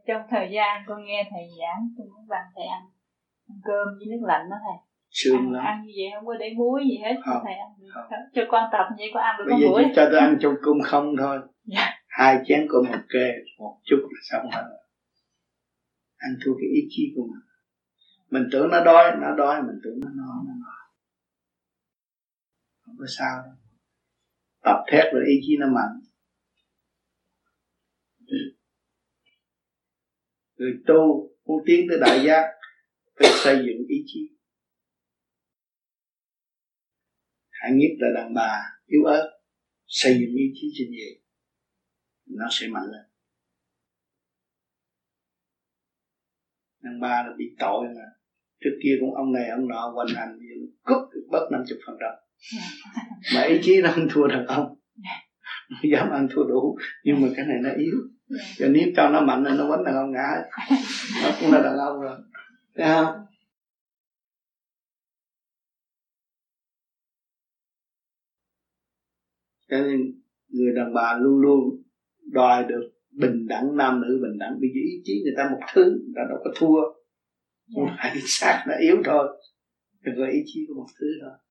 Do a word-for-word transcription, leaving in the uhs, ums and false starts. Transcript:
trong thời gian con nghe thầy giảng, tôi cũng bằng thầy ăn, ăn cơm với nước lạnh đó thầy. Sương ăn, ăn như vậy không có để muối gì hết. Không, thầy ăn không. Cho con tập như vậy có ăn được bây không muối? giờ chỉ cho tôi ăn trong cơm không thôi. Dạ. Hai chén cơm một kê, một chút là xong rồi. Ăn thua cái ý chí của mình. Mình tưởng nó đói, nó đói, mình tưởng nó no, nó no. Không có sao đâu. Tập thét rồi ý chí nó mạnh. Người tu muốn tiến tới đại giác phải xây dựng ý chí. Hạng nhất là đàn bà yếu ớt, xây dựng ý chí cho nhiều, nó sẽ mạnh lên. Đàn bà là bị tội mà, trước kia cũng ông này ông nọ quanh hành, cút bớt năm chục phần trăm, mà ý chí nó không thua đàn ông, nó dám ăn thua đủ, nhưng mà cái này nó yếu, cho nếu cho nó mạnh nó quánh đàn ông ngã, nó cũng là đàn ông rồi, thấy không? Cho nên người đàn bà luôn luôn đòi được bình đẳng, nam nữ bình đẳng, vì ý chí người ta một thứ, người ta đâu có thua, không phải xác nó yếu thôi, đừng có ý chí của một thứ thôi.